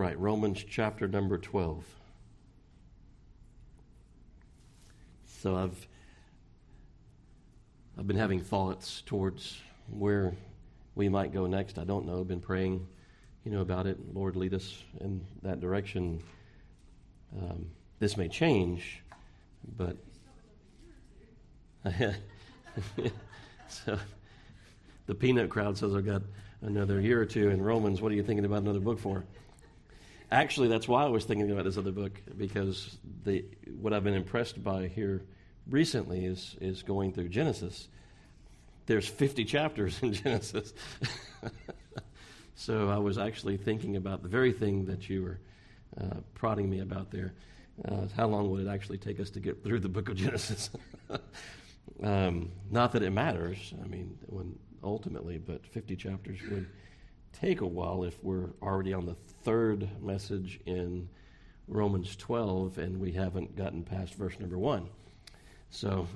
right, Romans chapter number 12. So I've been having thoughts towards where we might go next. I don't know. I've been praying, about it. Lord, lead us in that direction. This may change, but so the peanut crowd says I've got another year or two in Romans. What are you thinking about another book for? Actually, that's why I was thinking about this other book, because what I've been impressed by here recently is going through Genesis. There's 50 chapters in Genesis. So I was actually thinking about the very thing that you were prodding me about there. How long would it actually take us to get through the book of Genesis? Not that it matters, ultimately, but 50 chapters would take a while if we're already on the third message in Romans 12 and we haven't gotten past verse number 1. So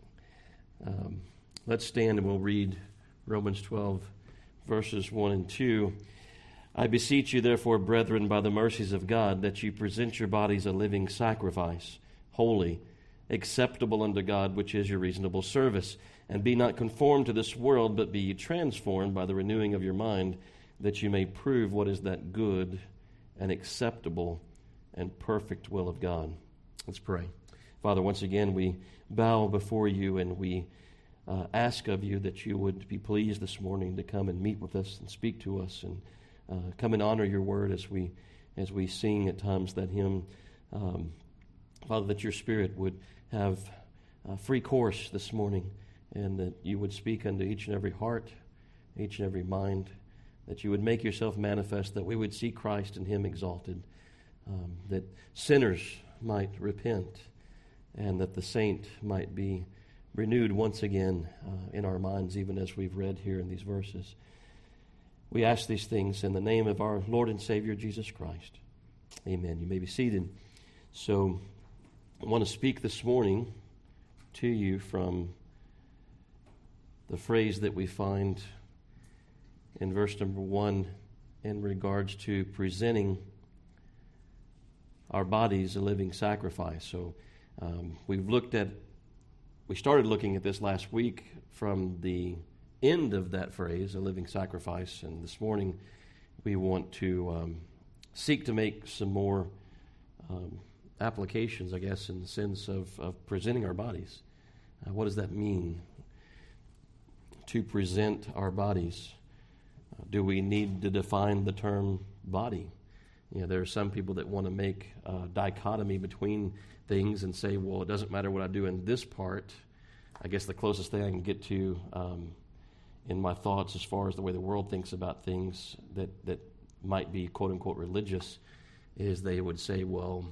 let's stand and we'll read Romans 12, verses 1 and 2. I beseech you, therefore, brethren, by the mercies of God, that you present your bodies a living sacrifice, holy, acceptable unto God, which is your reasonable service. And be not conformed to this world, but be ye transformed by the renewing of your mind, that you may prove what is that good and acceptable and perfect will of God. Let's pray. Father, once again, we bow before you and we ask of you that you would be pleased this morning to come and meet with us and speak to us and come and honor your word as we sing at times that hymn. Father, that your Spirit would have free course this morning, and that you would speak unto each and every heart, each and every mind, that you would make yourself manifest, that we would see Christ and him exalted, that sinners might repent, and that the saint might be renewed once again in our minds, even as we've read here in these verses. We ask these things in the name of our Lord and Savior, Jesus Christ. Amen. You may be seated. So I want to speak this morning to you from the phrase that we find in verse number 1 in regards to presenting our bodies a living sacrifice. So we started looking at this last week from the end of that phrase, a living sacrifice, and this morning we want to seek to make some more applications, I guess, in the sense of presenting our bodies. What does that mean, to present our bodies? Do we need to define the term body? There are some people that want to make a dichotomy between things and say, well, it doesn't matter what I do in this part. I guess the closest thing I can get to in my thoughts as far as the way the world thinks about things that might be quote-unquote religious is they would say, well,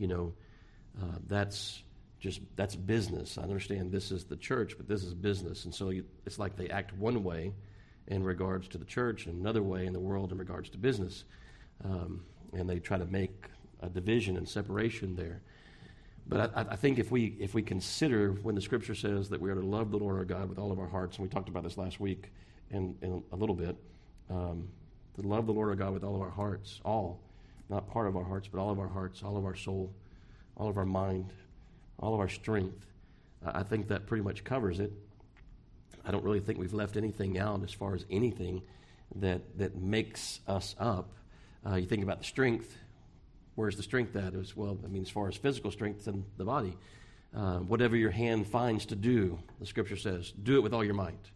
that's business. I understand this is the church, but this is business. And so it's like they act one way in regards to the church and another way in the world in regards to business. And they try to make a division and separation there. But I think if we consider when the Scripture says that we are to love the Lord our God with all of our hearts, and we talked about this last week in a little bit, to love the Lord our God with all of our hearts, all, not part of our hearts, but all of our hearts, all of our soul, all of our mind, all of our strength, I think that pretty much covers it. I don't really think we've left anything out as far as anything that makes us up. You think about the strength. Where's the strength at? As far as physical strength, it's in the body. Whatever your hand finds to do, the Scripture says, do it with all your might.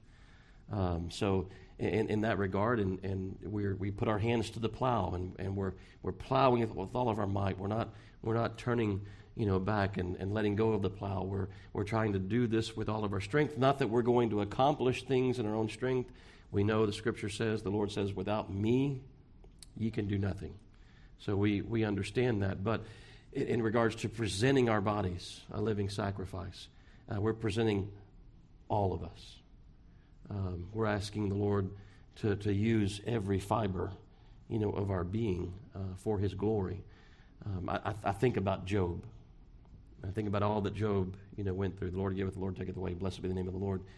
So in that regard, and we put our hands to the plow, and we're plowing it with all of our might. We're not turning back and letting go of the plow. We're trying to do this with all of our strength. Not that we're going to accomplish things in our own strength. We know the Scripture says, the Lord says, without me, ye can do nothing. So we understand that. But in regards to presenting our bodies a living sacrifice, we're presenting all of us. We're asking the Lord to use every fiber, of our being for His glory. I think about Job. I think about all that Job, went through. The Lord giveth, the Lord taketh away. Blessed be the name of the Lord.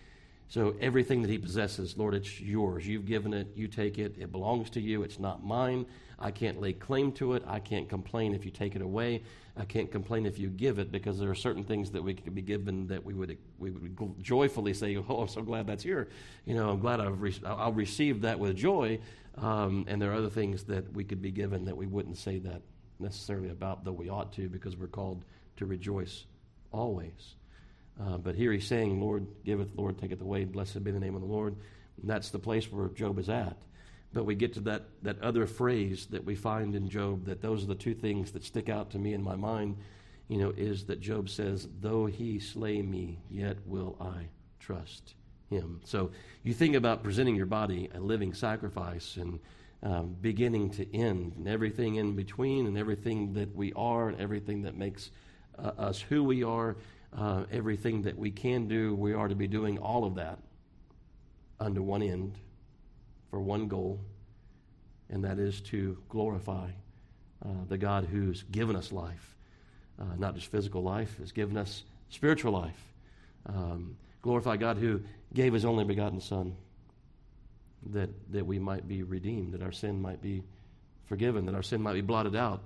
So everything that he possesses, Lord, it's yours. You've given it. You take it. It belongs to you. It's not mine. I can't lay claim to it. I can't complain if you take it away. I can't complain if you give it, because there are certain things that we could be given that we would joyfully say, oh, I'm so glad that's here. I'm glad I'll receive that with joy. And there are other things that we could be given that we wouldn't say that necessarily about, though we ought to, because we're called to rejoice always. But here he's saying, Lord giveth, Lord taketh away, blessed be the name of the Lord. And that's the place where Job is at. But we get to that other phrase that we find in Job, that those are the two things that stick out to me in my mind, is that Job says, though he slay me, yet will I trust him. So you think about presenting your body a living sacrifice, and beginning to end, and everything in between, and everything that we are, and everything that makes us who we are, everything that we can do, we are to be doing all of that unto one end, for one goal, and that is to glorify the God who's given us life, not just physical life, has given us spiritual life. Glorify God who gave his only begotten Son, that we might be redeemed, that our sin might be forgiven, that our sin might be blotted out.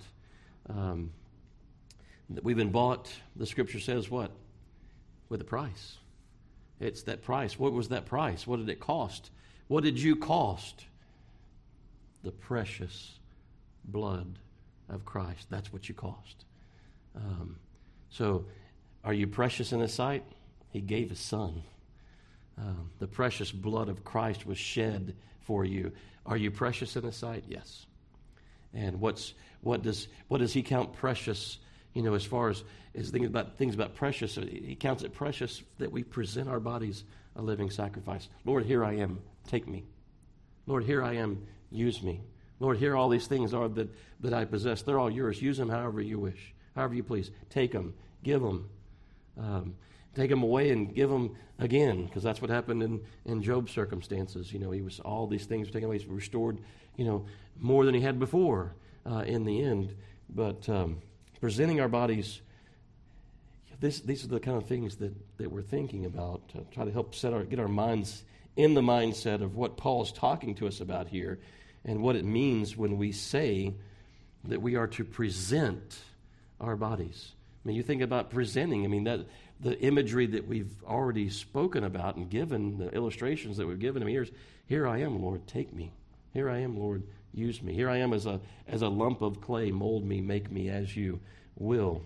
That we've been bought, the Scripture says what? With a price. It's that price. What was that price? What did it cost? What did you cost? The precious blood of Christ. That's what you cost. So, are you precious in his sight? He gave his Son. The precious blood of Christ was shed for you. Are you precious in his sight? Yes. And what does he count precious? As far as things about precious, he counts it precious that we present our bodies a living sacrifice. Lord, here I am. Take me. Lord, here I am. Use me. Lord, here all these things are that I possess. They're all yours. Use them however you wish, however you please. Take them. Give them. Take them away and give them again, because that's what happened in Job's circumstances. He was, all these things were taken away. He's restored, more than he had before in the end. But presenting our bodies, these are the kind of things that we're thinking about to try to help get our minds in the mindset of what Paul's talking to us about here, and what it means when we say that we are to present our bodies. I mean, you think about presenting. That the imagery that we've already spoken about and given, the illustrations that we've given. Here I am, Lord, take me. Here I am, Lord, use me. Here I am as a lump of clay. Mold me, make me as you will.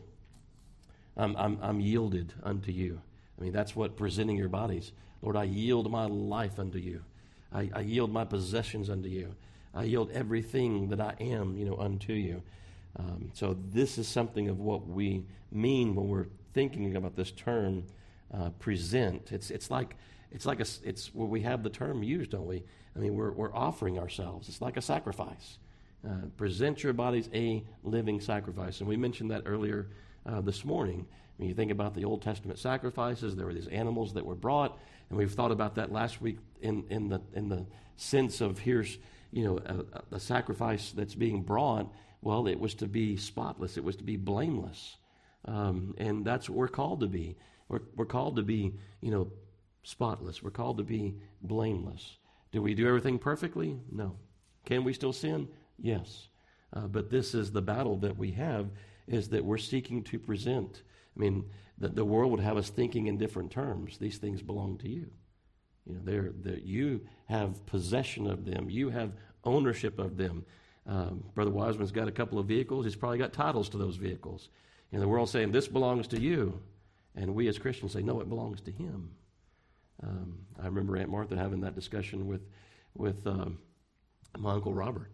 I'm yielded unto you. That's what presenting your bodies. Lord, I yield my life unto you. I yield my possessions unto you. I yield everything that I am, unto you. So this is something of what we mean when we're thinking about this term, present. It's where we have the term used, don't we? We're offering ourselves. It's like a sacrifice. Present your bodies a living sacrifice, and we mentioned that earlier this morning. When you think about the Old Testament sacrifices, there were these animals that were brought, and we've thought about that last week in the sense of here's a sacrifice that's being brought. Well, it was to be spotless. It was to be blameless, and that's what we're called to be. We're called to be spotless. We're called to be blameless. Do we do everything perfectly? No. Can we still sin? Yes. But this is the battle that we have, is that we're seeking to present. The world would have us thinking in different terms. These things belong to you. You have possession of them. You have ownership of them. Brother Wiseman's got a couple of vehicles. He's probably got titles to those vehicles. And the world's saying, this belongs to you. And we as Christians say, no, it belongs to him. I remember Aunt Martha having that discussion with my Uncle Robert.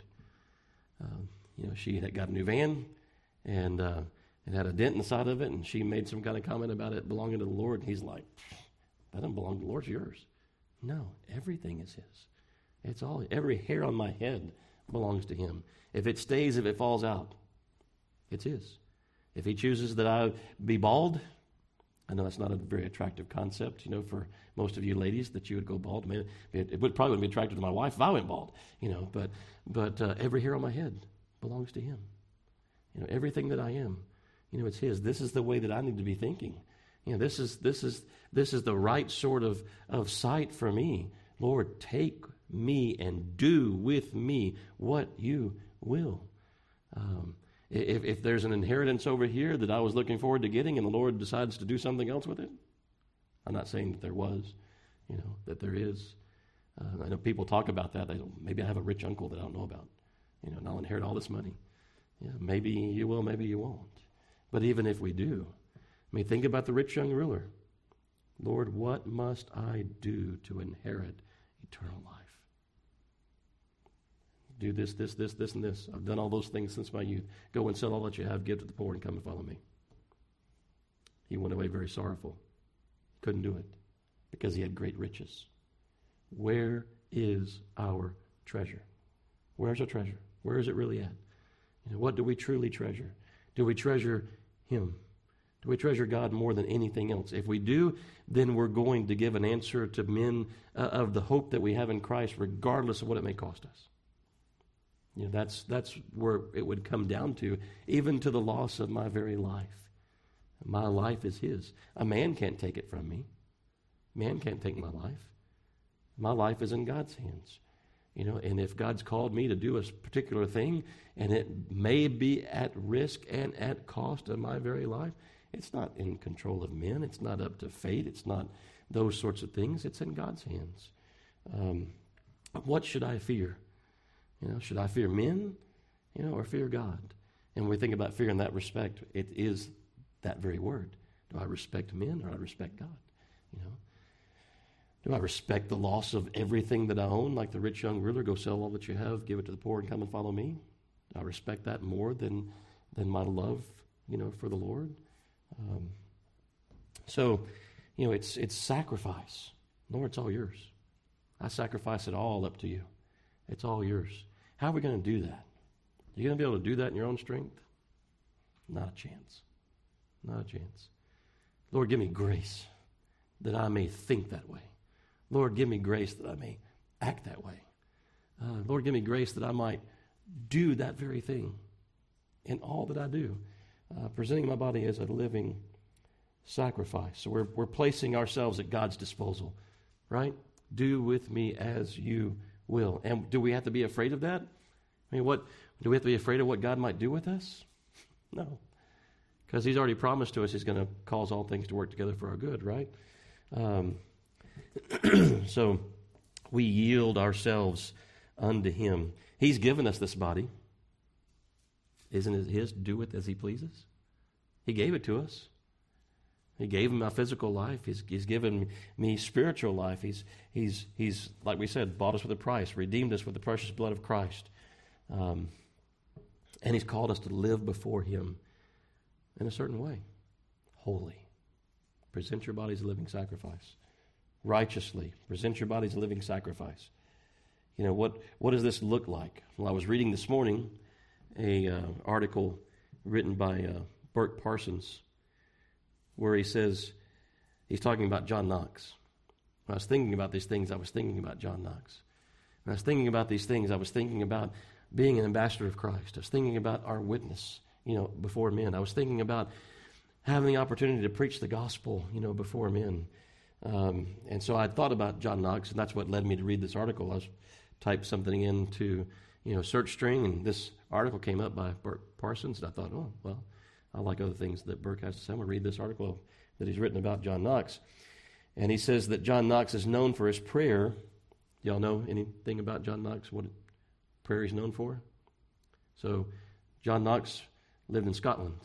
She had got a new van, and it had a dent in the side of it, and she made some kind of comment about it belonging to the Lord. And he's like, that doesn't belong to the Lord, it's yours. No, everything is his. It's all, every hair on my head belongs to him. If it stays, if it falls out, it's his. If he chooses that I be bald, I know that's not a very attractive concept, for most of you ladies, that you would go bald. It would probably be attractive to my wife if I went bald, but every hair on my head belongs to him. Everything that I am, it's his. This is the way that I need to be thinking. This is the right sort of sight for me. Lord, take me and do with me what you will. If there's an inheritance over here that I was looking forward to getting and the Lord decides to do something else with it, I'm not saying that there was, that there is. I know people talk about that. Maybe I have a rich uncle that I don't know about, and I'll inherit all this money. Yeah, maybe you will, maybe you won't. But even if we do, think about the rich young ruler. Lord, what must I do to inherit eternal life? Do this, and this. I've done all those things since my youth. Go and sell all that you have, give to the poor, and come and follow me. He went away very sorrowful. Couldn't do it because he had great riches. Where is our treasure? Where's our treasure? Where is it really at? What do we truly treasure? Do we treasure him? Do we treasure God more than anything else? If we do, then we're going to give an answer to men of the hope that we have in Christ, regardless of what it may cost us. That's where it would come down to, even to the loss of my very life. My life is his. A man can't take it from me. Man can't take my life. My life is in God's hands. And if God's called me to do a particular thing, and it may be at risk and at cost of my very life, it's not in control of men. It's not up to fate. It's not those sorts of things. It's in God's hands. What should I fear? Should I fear men, or fear God? And when we think about fear in that respect, it is that very word. Do I respect men or do I respect God? Do I respect the loss of everything that I own, like the rich young ruler? Go sell all that you have, give it to the poor, and come and follow me. Do I respect that more than my love, for the Lord? It's sacrifice. Lord, it's all yours. I sacrifice it all up to you. It's all yours. How are we going to do that? Are you going to be able to do that in your own strength? Not a chance. Not a chance. Lord, give me grace that I may think that way. Lord, give me grace that I may act that way. Lord, give me grace that I might do that very thing in all that I do, presenting my body as a living sacrifice. So we're placing ourselves at God's disposal, right? Do with me as you will. And do we have to be afraid of that? What do we have to be afraid of what God might do with us? No, because he's already promised to us he's going to cause all things to work together for our good, right? So we yield ourselves unto him. He's given us this body. Isn't it his? Do it as he pleases. He gave it to us. He gave him my physical life. He's given me spiritual life. He's like we said, bought us with a price, redeemed us with the precious blood of Christ. And he's called us to live before him in a certain way. Holy. Present your body as a living sacrifice. Righteously. Present your body as a living sacrifice. What does this look like? Well, I was reading this morning an article written by Bert Parsons, where he says, he's talking about John Knox. When I was thinking about these things, I was thinking about John Knox. When I was thinking about these things, I was thinking about being an ambassador of Christ. I was thinking about our witness, before men. I was thinking about having the opportunity to preach the gospel, before men. And so I thought about John Knox, and that's what led me to read this article. I typed something into, search string, and this article came up by Bert Parsons, and I thought, oh, well, I like other things that Burke has to say. I'm going to read this article that he's written about John Knox. And he says that John Knox is known for his prayer. Y'all know anything about John Knox, what prayer he's known for? So John Knox lived in Scotland.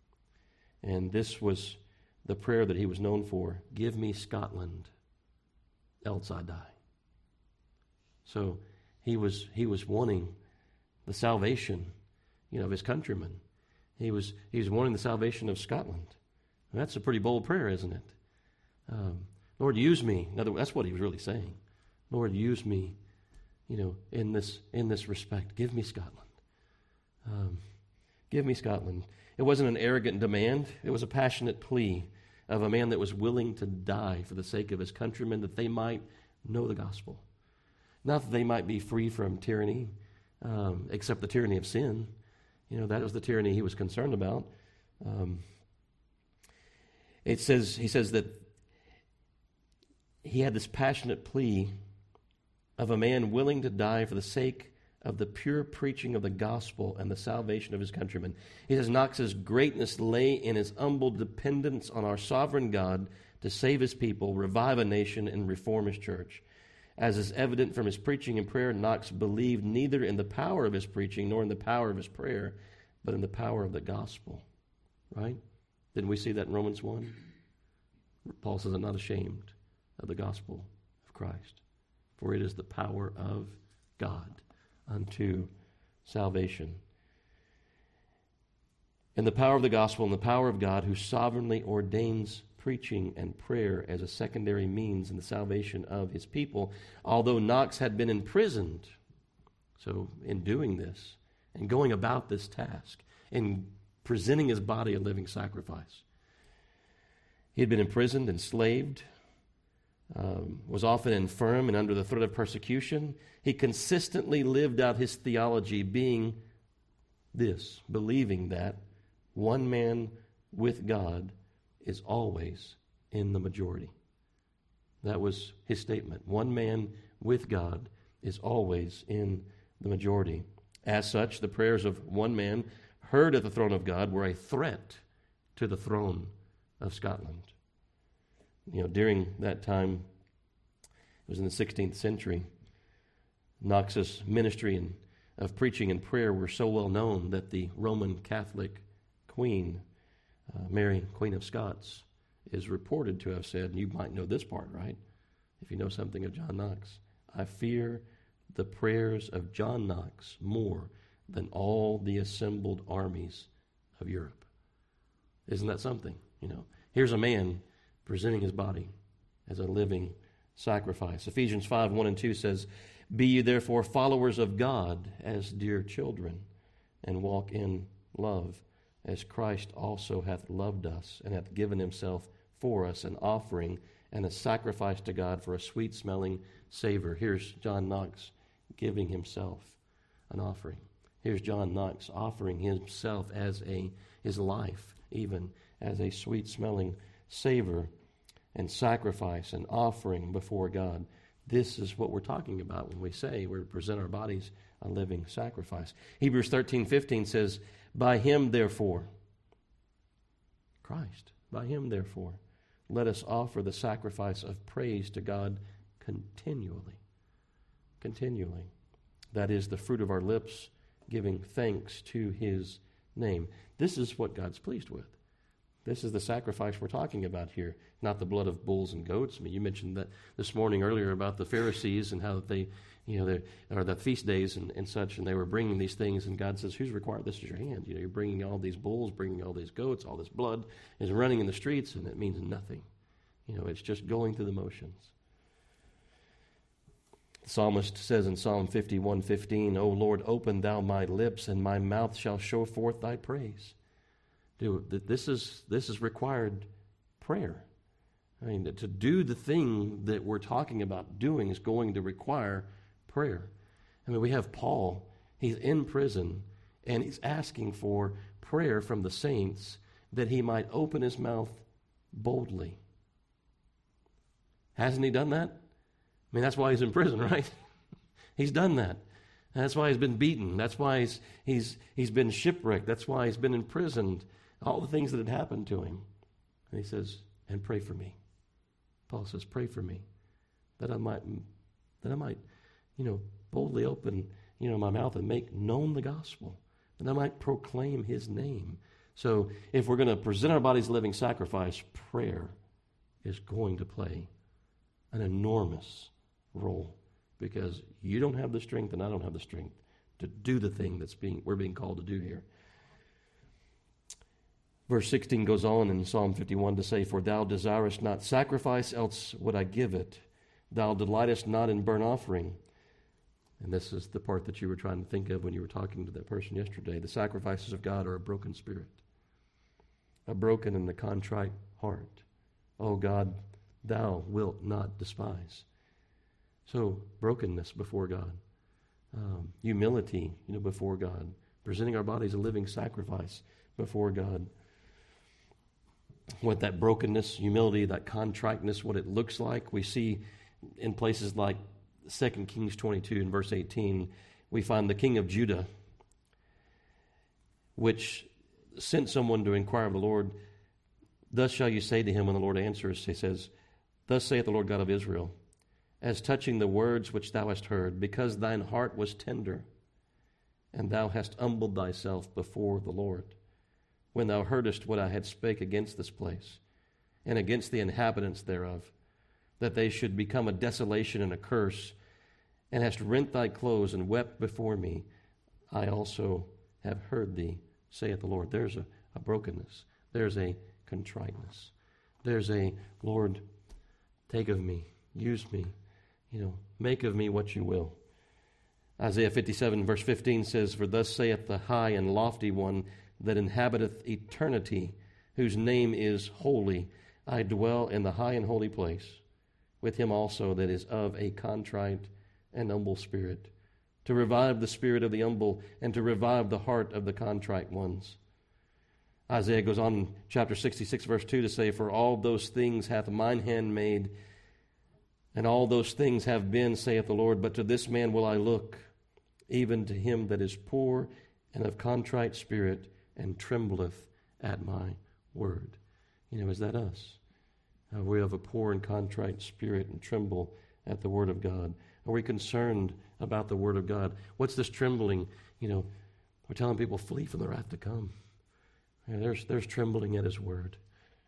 And this was the prayer that he was known for. Give me Scotland, else I die. So he was wanting the salvation, of his countrymen. He was wanting the salvation of Scotland. And that's a pretty bold prayer, isn't it? Lord, use me. In other words, that's what he was really saying. Lord, use me, in this respect. Give me Scotland. Give me Scotland. It wasn't an arrogant demand. It was a passionate plea of a man that was willing to die for the sake of his countrymen, that they might know the gospel. Not that they might be free from tyranny, except the tyranny of sin. That was the tyranny he was concerned about. He says that he had this passionate plea of a man willing to die for the sake of the pure preaching of the gospel and the salvation of his countrymen. He says Knox's greatness lay in his humble dependence on our sovereign God to save his people, revive a nation, and reform his church. As is evident from his preaching and prayer, Knox believed neither in the power of his preaching nor in the power of his prayer, but in the power of the gospel. Right? Didn't we see that in Romans 1? Paul says, I'm not ashamed of the gospel of Christ, for it is the power of God unto salvation. And the power of the gospel and the power of God, who sovereignly ordains preaching and prayer as a secondary means in the salvation of his people. Although Knox had been imprisoned, so in doing this and going about this task, in presenting his body a living sacrifice, he had been imprisoned, enslaved, was often infirm and under the threat of persecution. He consistently lived out his theology, believing that one man with God is always in the majority. That was his statement. One man with God is always in the majority. As such, the prayers of one man heard at the throne of God were a threat to the throne of Scotland. During that time, it was in the 16th century, Knox's ministry of preaching and prayer were so well known that the Roman Catholic Queen, Mary, Queen of Scots, is reported to have said, and you might know this part, right? If you know something of John Knox, I fear the prayers of John Knox more than all the assembled armies of Europe. Isn't that something? Here's a man presenting his body as a living sacrifice. Ephesians 5:1-2 says, Be ye therefore followers of God as dear children, and walk in love, as Christ also hath loved us, and hath given himself for us, an offering and a sacrifice to God for a sweet-smelling savor. Here's John Knox giving himself an offering. Here's John Knox offering himself as his life, even as a sweet-smelling savor and sacrifice and offering before God. This is what we're talking about when we say we're to present our bodies a living sacrifice. Hebrews 13:15 says, By him, therefore, Christ, by him, therefore, let us offer the sacrifice of praise to God continually. Continually. That is the fruit of our lips, giving thanks to his name. This is what God's pleased with. This is the sacrifice we're talking about here, not the blood of bulls and goats. I mean, you mentioned that this morning earlier about the Pharisees and how they, or the feast days and such, and they were bringing these things, and God says, who's required? This is your hand. You're bringing all these bulls, bringing all these goats, all this blood is running in the streets, and it means nothing. It's just going through the motions. The psalmist says in Psalm 51:15, O Lord, open thou my lips, and my mouth shall show forth thy praise. This is required prayer. I mean, to do the thing that we're talking about doing is going to require prayer. I mean, we have Paul. He's in prison, and he's asking for prayer from the saints that he might open his mouth boldly. Hasn't he done that? I mean, that's why he's in prison, right? He's done that. That's why he's been beaten. That's why he's been shipwrecked. That's why he's been imprisoned. All the things that had happened to him. And he says, and pray for me. Paul says, pray for me, that I might, boldly open, my mouth and make known the gospel, that I might proclaim his name. So if we're going to present our bodies a living sacrifice, prayer is going to play an enormous role, because you don't have the strength and I don't have the strength to do the thing we're being called to do here. Verse 16 goes on in Psalm 51 to say, For thou desirest not sacrifice, else would I give it. Thou delightest not in burnt offering. And this is the part that you were trying to think of when you were talking to that person yesterday. The sacrifices of God are a broken spirit, a broken and a contrite heart. Oh God, thou wilt not despise. So brokenness before God, humility, before God, presenting our bodies a living sacrifice before God. what that brokenness, humility, that contriteness, what it looks like. We see in places like 2 Kings 22 and verse 18, we find the king of Judah, which sent someone to inquire of the Lord. Thus shall you say to him when the Lord answers, he says, Thus saith the Lord God of Israel, as touching the words which thou hast heard, because thine heart was tender, and thou hast humbled thyself before the Lord, when thou heardest what I had spake against this place, and against the inhabitants thereof, that they should become a desolation and a curse, and hast rent thy clothes and wept before me, I also have heard thee, saith the Lord. There's a brokenness. There's a contriteness. There's a, Lord, take of me, use me, make of me what you will. Isaiah 57 verse 15 says, For thus saith the high and lofty one that inhabiteth eternity, whose name is holy. I dwell in the high and holy place, with him also that is of a contrite and humble spirit, to revive the spirit of the humble, and to revive the heart of the contrite ones. Isaiah goes on in chapter 66, verse 2 to say, For all those things hath mine hand made, and all those things have been, saith the Lord, but to this man will I look, even to him that is poor and of contrite spirit, and trembleth at my word. Is that us? Are we of a poor and contrite spirit and tremble at the word of God? Are we concerned about the word of God? What's this trembling? We're telling people, flee from the wrath to come. There's trembling at his word.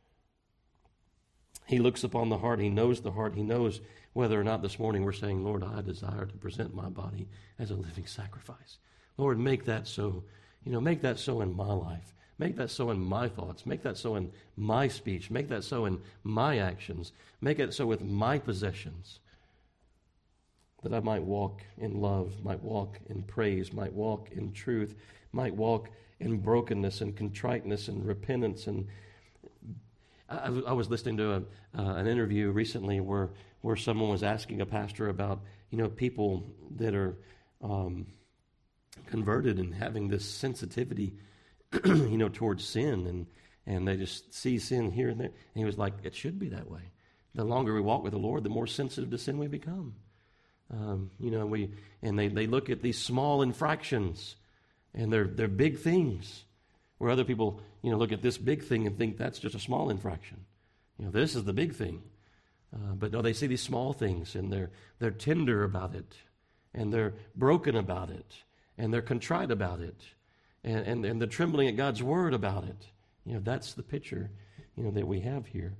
He looks upon the heart. He knows the heart. He knows whether or not this morning we're saying, Lord, I desire to present my body as a living sacrifice. Lord, make that so. Make that so in my life. Make that so in my thoughts. Make that so in my speech. Make that so in my actions. Make it so with my possessions, that I might walk in love, might walk in praise, might walk in truth, might walk in brokenness and contriteness and repentance. And I was listening to an interview recently where someone was asking a pastor about, people that are converted and having this sensitivity, towards sin, and they just see sin here and there. And he was like, it should be that way. The longer we walk with the Lord, the more sensitive to sin we become. They look at these small infractions, and they're big things, where other people, look at this big thing and think that's just a small infraction. This is the big thing. But no, they see these small things, and they're tender about it, and they're broken about it, and they're contrite about it, and they're trembling at God's word about it. That's the picture, that we have here.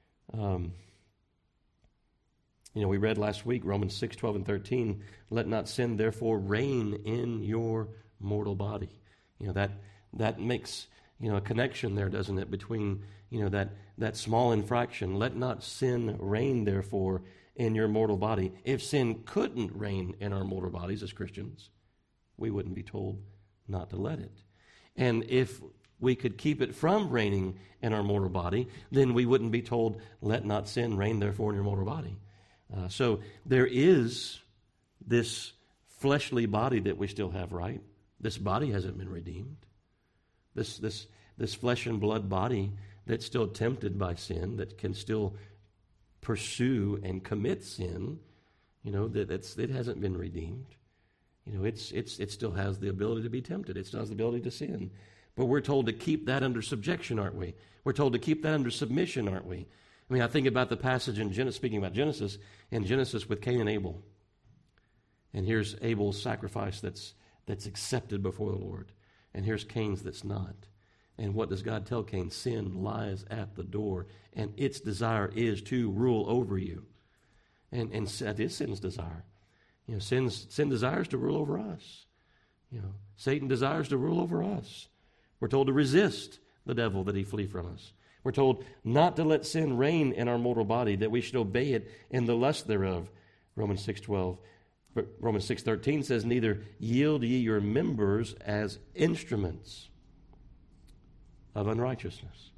We read last week, Romans 6, 12, and 13, let not sin therefore reign in your mortal body. That makes, a connection there, doesn't it, between, that small infraction. Let not sin reign therefore in your mortal body. If sin couldn't reign in our mortal bodies as Christians, we wouldn't be told not to let it. And if we could keep it from reigning in our mortal body, then we wouldn't be told, let not sin reign therefore in your mortal body. So there is this fleshly body that we still have, right? This body hasn't been redeemed. This flesh and blood body that's still tempted by sin, that can still pursue and commit sin, it hasn't been redeemed. It still has the ability to be tempted. It still has the ability to sin. But we're told to keep that under subjection, aren't we? We're told to keep that under submission, aren't we? I think about the passage in Genesis, speaking about Genesis, with Cain and Abel. And here's Abel's sacrifice that's accepted before the Lord. And here's Cain's that's not. And what does God tell Cain? Sin lies at the door, and its desire is to rule over you. And that is sin's desire. Sin desires to rule over us. Satan desires to rule over us. We're told to resist the devil that he flee from us. We're told not to let sin reign in our mortal body, that we should obey it in the lust thereof. Romans 6:12. But Romans 6:13 says, neither yield ye your members as instruments of unrighteousness.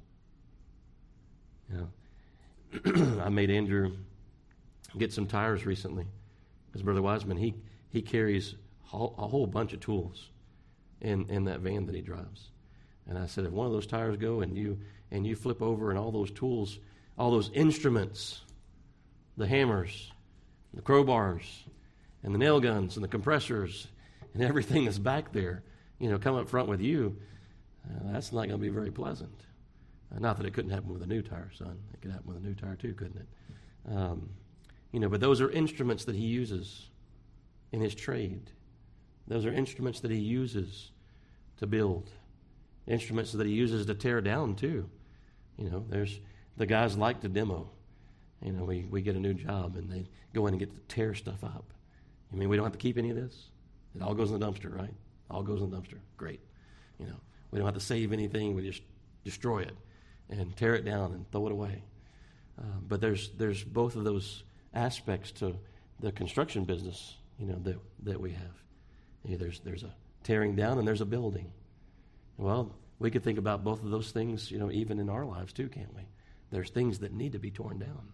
I made Andrew get some tires recently. Because Brother Wiseman, he carries a whole bunch of tools in that van that he drives. And I said, if one of those tires go and you flip over and all those tools, all those instruments, the hammers, the crowbars, and the nail guns and the compressors and everything that's back there, come up front with you, that's not going to be very pleasant. Not that it couldn't happen with a new tire, son. It could happen with a new tire too, couldn't it? But those are instruments that he uses in his trade. Those are instruments that he uses to build. Instruments that he uses to tear down too. There's the guys like to demo. We get a new job and they go in and get to tear stuff up. You mean we don't have to keep any of this? It all goes in the dumpster, right? All goes in the dumpster. Great. We don't have to save anything. We just destroy it and tear it down and throw it away. But there's both of those aspects to the construction business, that we have. There's a tearing down and there's a building. Well, we could think about both of those things, even in our lives too, can't we? There's things that need to be torn down.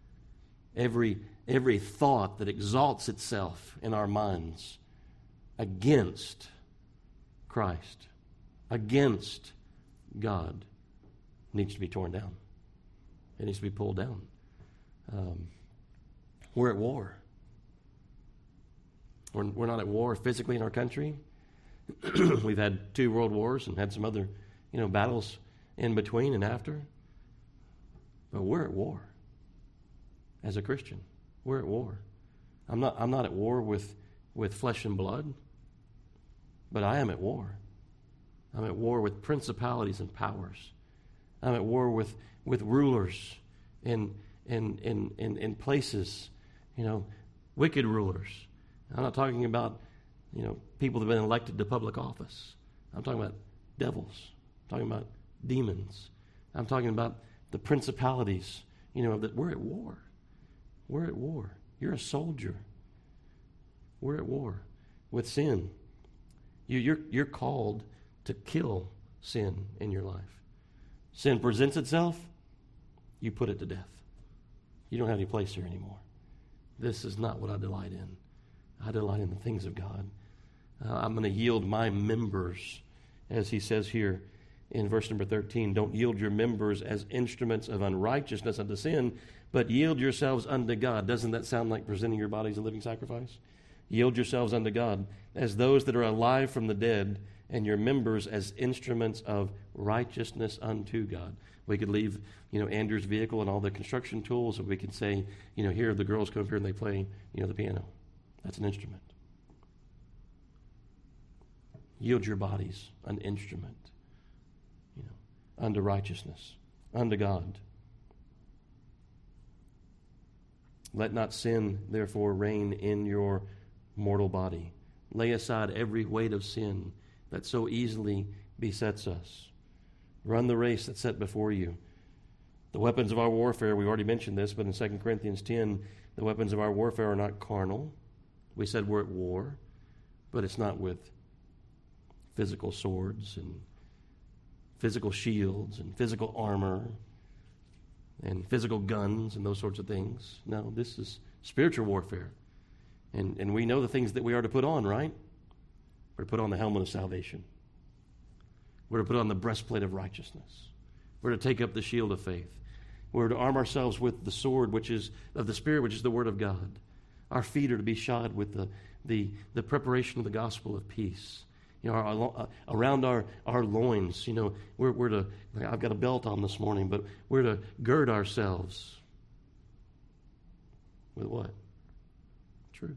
Every thought that exalts itself in our minds against Christ, against God, needs to be torn down. It needs to be pulled down. We're at war. We're not at war physically in our country. We've had 2 world wars and had some other, battles in between and after. But we're at war. As a Christian, we're at war. I'm not at war with flesh and blood, but I am at war. I'm at war with principalities and powers. I'm at war with rulers in places, wicked rulers. I'm not talking about, people that have been elected to public office. I'm talking about devils. I'm talking about demons. I'm talking about the principalities, that we're at war. We're at war. You're a soldier. We're at war with sin. You're called to kill sin in your life. Sin presents itself, you put it to death. You don't have any place here anymore. This is not what I delight in. I delight in the things of God. I'm going to yield my members, as he says here in verse number 13. Don't yield your members as instruments of unrighteousness unto sin, but yield yourselves unto God. Doesn't that sound like presenting your bodies a living sacrifice? Yield yourselves unto God as those that are alive from the dead, and your members as instruments of righteousness unto God. We could leave, Andrew's vehicle and all the construction tools, and we could say, here the girls come up here and they play, the piano. That's an instrument. Yield your bodies an instrument, unto righteousness, unto God. Let not sin, therefore, reign in your mortal body. Lay aside every weight of sin that so easily besets us. Run the race that's set before you. The weapons of our warfare, we already mentioned this, but in 2 Corinthians 10, the weapons of our warfare are not carnal. We said we're at war, but it's not with physical swords and physical shields and physical armor and physical guns and those sorts of things. No, this is spiritual warfare. And we know the things that we are to put on, right? We're to put on the helmet of salvation. We're to put on the breastplate of righteousness. We're to take up the shield of faith. We're to arm ourselves with the sword, which is of the Spirit, which is the Word of God. Our feet are to be shod with the preparation of the gospel of peace. Around our loins, we're to, I've got a belt on this morning, but we're to gird ourselves with what? Truth.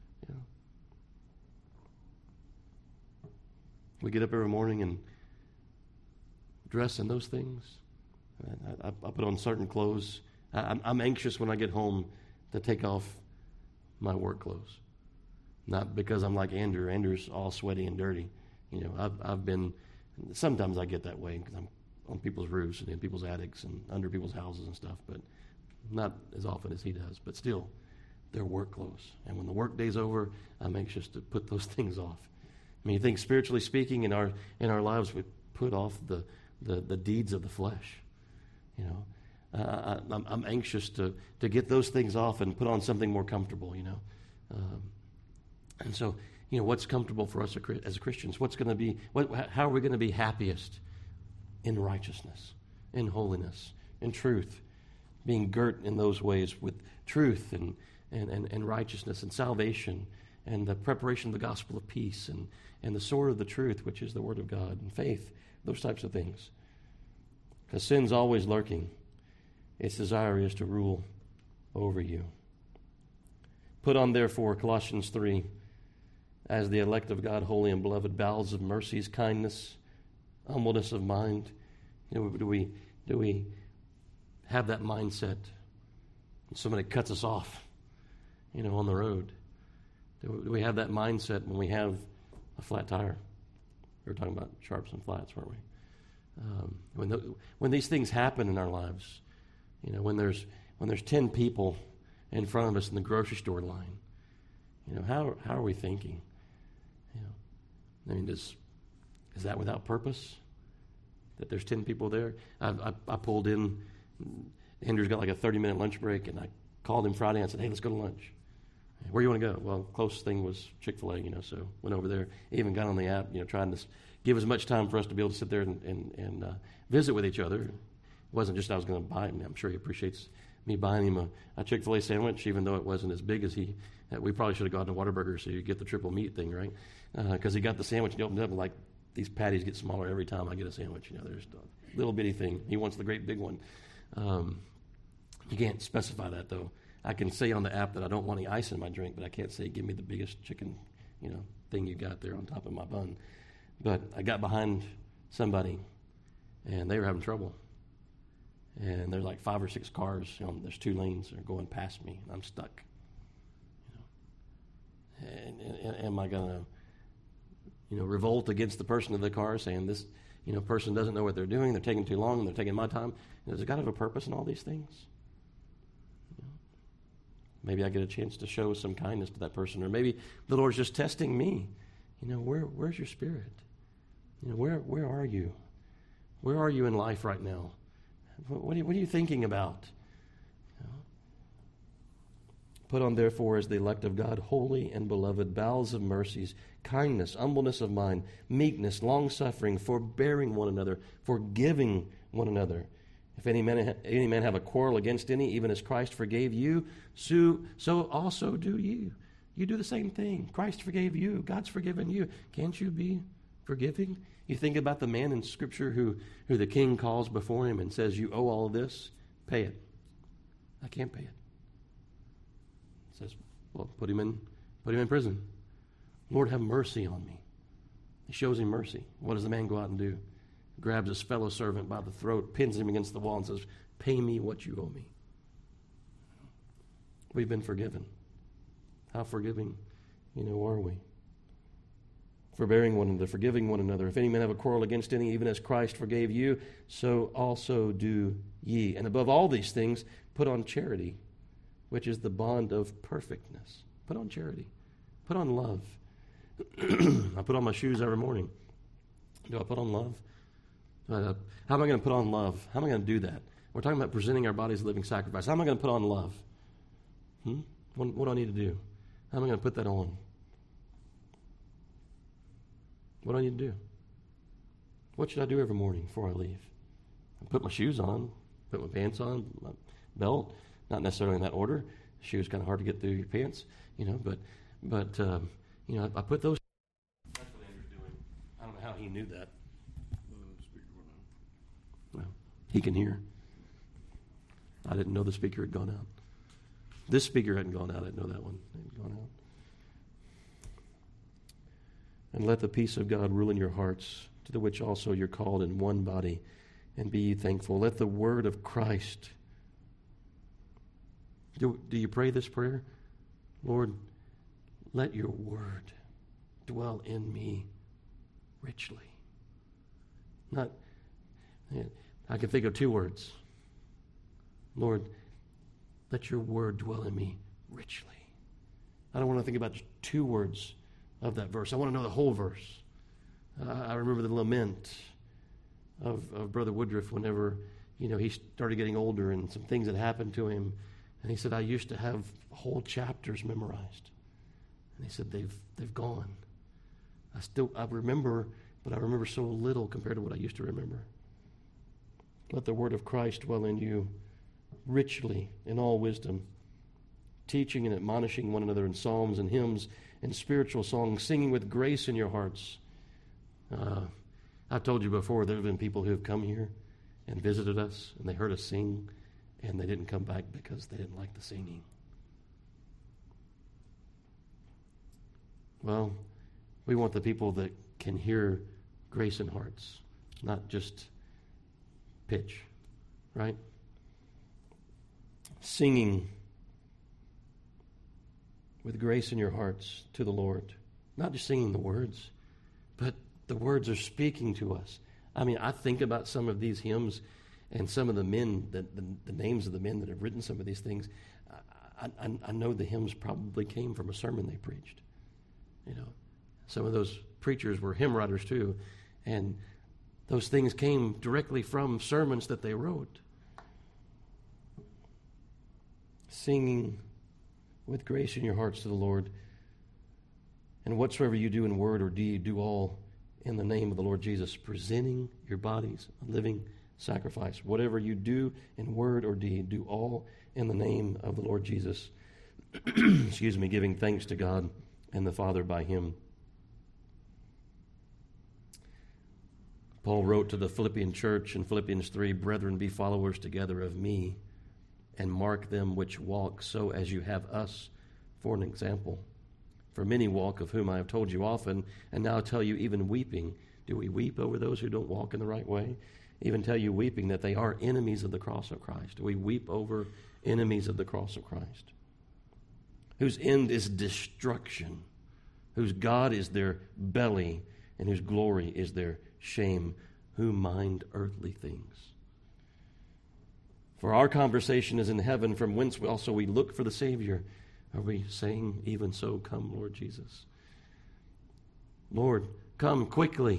We get up every morning and dress in those things. I put on certain clothes. I'm anxious when I get home to take off my work clothes. Not because I'm like Andrew. Andrew's all sweaty and dirty. I've been, sometimes I get that way because I'm on people's roofs and in people's attics and under people's houses and stuff, but not as often as he does. But still, they're work clothes. And when the work day's over, I'm anxious to put those things off. I mean, you think spiritually speaking, in our lives, we put off the deeds of the flesh. I'm anxious to get those things off and put on something more comfortable. And so, what's comfortable for us as Christians? What's going to be? How are we going to be happiest in righteousness, in holiness, in truth, being girt in those ways with truth and righteousness and salvation and the preparation of the gospel of peace and the sword of the truth, which is the word of God, and faith, those types of things. Because sin's always lurking. Its desire is to rule over you. Put on, therefore, Colossians 3, as the elect of God, holy and beloved, bowels of mercies, kindness, humbleness of mind. Do we have that mindset? Somebody cuts us off, on the road. Do we have that mindset when we have a flat tire? We were talking about sharps and flats, weren't we? When these things happen in our lives, when there's 10 people in front of us in the grocery store line, how are we thinking? Is that without purpose? That there's 10 people there? I pulled in. Andrew's got like a 30-minute lunch break, and I called him Friday and I said, hey, let's go to lunch. Where do you want to go? Well, closest thing was Chick-fil-A, so went over there. Even got on the app, trying to give as much time for us to be able to sit there and visit with each other. It wasn't just I was going to buy him. I'm sure he appreciates me buying him a Chick-fil-A sandwich, even though it wasn't as big as we probably should have gone to Whataburger so you get the triple meat thing, right? Because he got the sandwich and he opened it up and like these patties get smaller every time I get a sandwich. There's a little bitty thing. He wants the great big one. You can't specify that, though. I can say on the app that I don't want any ice in my drink, but I can't say give me the biggest chicken, thing you got there on top of my bun. But I got behind somebody, and they were having trouble. And there's like 5 or 6 cars. There's 2 lanes that are going past me, and I'm stuck. And am I going to, revolt against the person in the car, saying this, person doesn't know what they're doing, they're taking too long, and they're taking my time? Does God have a purpose in all these things? Maybe I get a chance to show some kindness to that person, or maybe the Lord's just testing me. Where's your spirit? Where are you? Where are you in life right now? What are you thinking about? Put on, therefore, as the elect of God, holy and beloved, bowels of mercies, kindness, humbleness of mind, meekness, long-suffering, forbearing one another, forgiving one another. If any man have a quarrel against any, even as Christ forgave you, so also do you. You do the same thing. Christ forgave you. God's forgiven you. Can't you be forgiving? You think about the man in Scripture who the king calls before him and says, you owe all of this, pay it. I can't pay it. Says, well, put him in prison. Lord, have mercy on me. He shows him mercy. What does the man go out and do? Grabs his fellow servant by the throat, pins him against the wall, and says, pay me what you owe me. We've been forgiven. How forgiving, are we? Forbearing one another, forgiving one another. If any man have a quarrel against any, even as Christ forgave you, so also do ye. And above all these things, put on charity, which is the bond of perfectness. Put on charity. Put on love. I put on my shoes every morning. Do I put on love? How am I going to put on love? How am I going to do that? We're talking about presenting our bodies as a living sacrifice. How am I going to put on love? What do I need to do? How am I going to put that on? What do I need to do? What should I do every morning before I leave? I put my shoes on, put my pants on, my belt. Not necessarily in that order. Shoes kind of hard to get through your pants, but I put those. That's what Andrew's doing. I don't know how he knew that. Well, he can hear. I didn't know the speaker had gone out. This speaker hadn't gone out. I didn't know that one had gone out. And let the peace of God rule in your hearts, to the which also you're called in one body, and be ye thankful. Let the word of Christ. Do you pray this prayer? Lord, let your word dwell in me richly. I can think of 2 words. Lord, let your word dwell in me richly. I don't want to think about just 2 words of that verse. I want to know the whole verse. I remember the lament of Brother Woodruff whenever, he started getting older and some things had happened to him. And he said, I used to have whole chapters memorized. And he said, they've gone. I remember, but I remember so little compared to what I used to remember. Let the word of Christ dwell in you richly in all wisdom, teaching and admonishing one another in psalms and hymns and spiritual songs, singing with grace in your hearts. I've told you before, there have been people who have come here and visited us, and they heard us sing, and they didn't come back because they didn't like the singing. Well, we want the people that can hear grace in hearts, not just pitch, right? Singing with grace in your hearts to the Lord. Not just singing the words, but the words are speaking to us. I mean, I think about some of these hymns and some of the men, the names of the men that have written some of these things. I know the hymns probably came from a sermon they preached. You know, some of those preachers were hymn writers too, and those things came directly from sermons that they wrote. Singing with grace in your hearts to the Lord. And whatsoever you do in word or deed, do all in the name of the Lord Jesus, presenting your bodies a living sacrifice. Whatever you do in word or deed, do all in the name of the Lord Jesus. Excuse me, giving thanks to God and the Father by him. Paul wrote to the Philippian church in Philippians 3, Brethren, be followers together of me, and mark them which walk so as you have us for an example. For many walk, of whom I have told you often, and now tell you even weeping. Do we weep over those who don't walk in the right way? Even tell you weeping that they are enemies of the cross of Christ. Do we weep over enemies of the cross of Christ? Whose end is destruction, whose God is their belly, and whose glory is their shame, who mind earthly things. For our conversation is in heaven, from whence also we look for the Savior. Are we saying, even so, come, Lord Jesus? Lord, come quickly.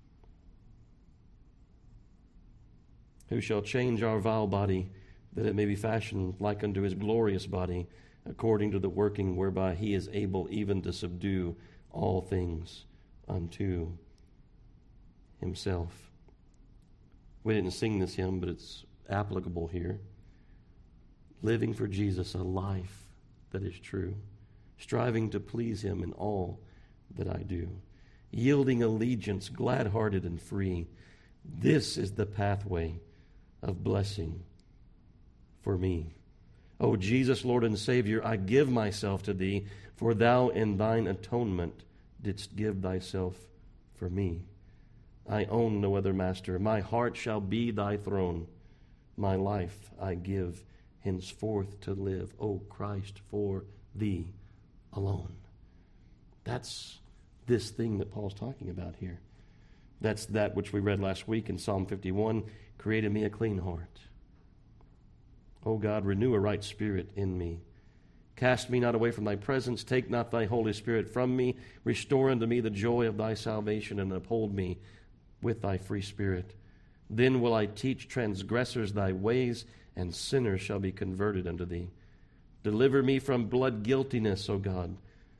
Who shall change our vile body, that it may be fashioned like unto his glorious body, according to the working whereby he is able even to subdue all things unto himself. We didn't sing this hymn, but it's applicable here. Living for Jesus, a life that is true, striving to please him in all that I do, yielding allegiance, glad-hearted and free. This is the pathway of blessing for me. O Jesus, Lord and Savior, I give myself to thee, for thou in thine atonement didst give thyself for me. I own no other master. My heart shall be thy throne. My life I give henceforth to live, O Christ, for thee alone. That's this thing that Paul's talking about here. That's that which we read last week in Psalm 51, create in me a clean heart. O God, renew a right spirit in me. Cast me not away from thy presence. Take not thy Holy Spirit from me. Restore unto me the joy of thy salvation, and uphold me with thy free spirit. Then will I teach transgressors thy ways, and sinners shall be converted unto thee. Deliver me from blood guiltiness, O God,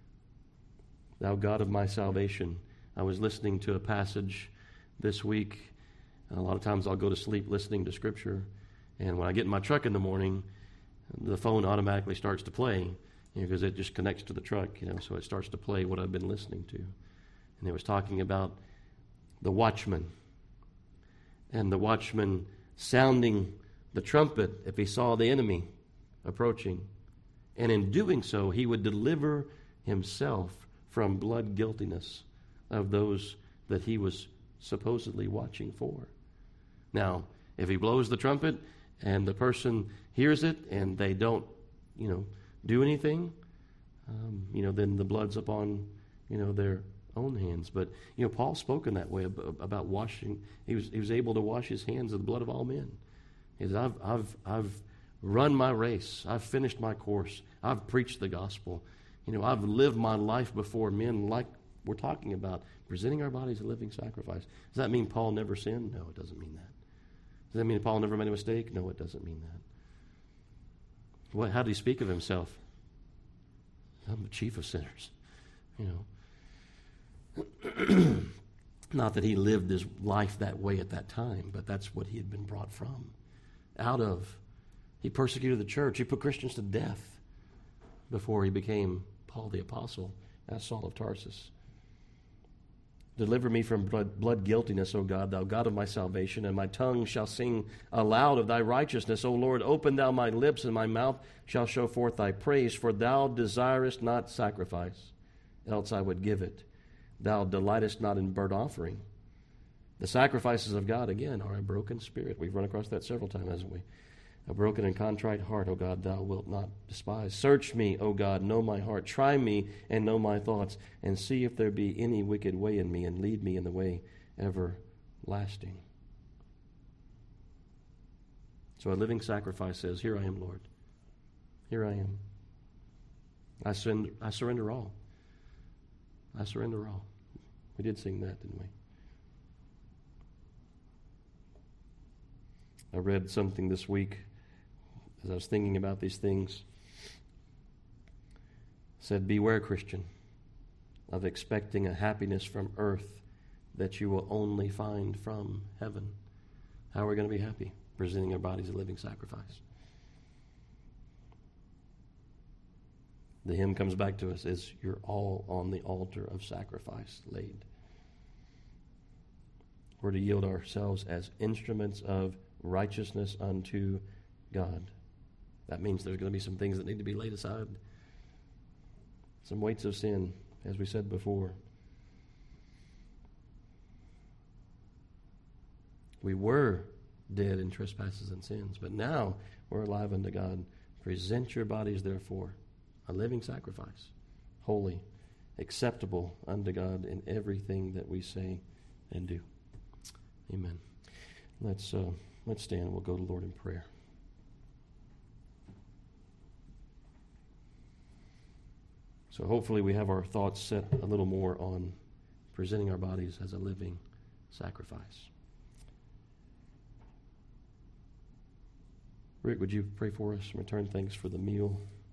thou God of my salvation. I was listening to a passage this week. A lot of times I'll go to sleep listening to Scripture, and when I get in my truck in the morning, the phone automatically starts to play, because it just connects to the truck, so it starts to play what I've been listening to. And it was talking about the watchman, and the watchman sounding the trumpet if he saw the enemy approaching. And in doing so, he would deliver himself from blood guiltiness of those that he was supposedly watching for. Now, if he blows the trumpet and the person hears it and they don't, do anything, then the blood's upon, their own hands. But, Paul spoke in that way about washing. He was able to wash his hands of the blood of all men. He said, I've run my race. I've finished my course. I've preached the gospel. I've lived my life before men like we're talking about, presenting our bodies a living sacrifice. Does that mean Paul never sinned? No, it doesn't mean that. Does that mean Paul never made a mistake? No, it doesn't mean that. How did he speak of himself? I'm the chief of sinners. Not that he lived his life that way at that time, but that's what he had been brought from, out of. He persecuted the church. He put Christians to death before he became Paul the Apostle as Saul of Tarsus. Deliver me from blood guiltiness, O God, thou God of my salvation, and my tongue shall sing aloud of thy righteousness. O Lord, open thou my lips, and my mouth shall show forth thy praise. For thou desirest not sacrifice, else I would give it. Thou delightest not in burnt offering. The sacrifices of God, again, are a broken spirit. We've run across that several times, haven't we? A broken and contrite heart, O God, thou wilt not despise. Search me, O God, know my heart. Try me and know my thoughts, and see if there be any wicked way in me, and lead me in the way everlasting. So a living sacrifice says, here I am, Lord. Here I am. I surrender all. I surrender all. We did sing that, didn't we? I read something this week as I was thinking about these things. It said, beware, Christian, of expecting a happiness from earth that you will only find from heaven. How are we going to be happy? Presenting our bodies a living sacrifice. The hymn comes back to us as you're all on the altar of sacrifice laid. We're to yield ourselves as instruments of righteousness unto God. That means there's going to be some things that need to be laid aside. Some weights of sin, as we said before. We were dead in trespasses and sins, but now we're alive unto God. Present your bodies, therefore, a living sacrifice, holy, acceptable unto God in everything that we say and do. Amen. Let's stand and we'll go to the Lord in prayer. So hopefully we have our thoughts set a little more on presenting our bodies as a living sacrifice. Rick, would you pray for us and return thanks for the meal?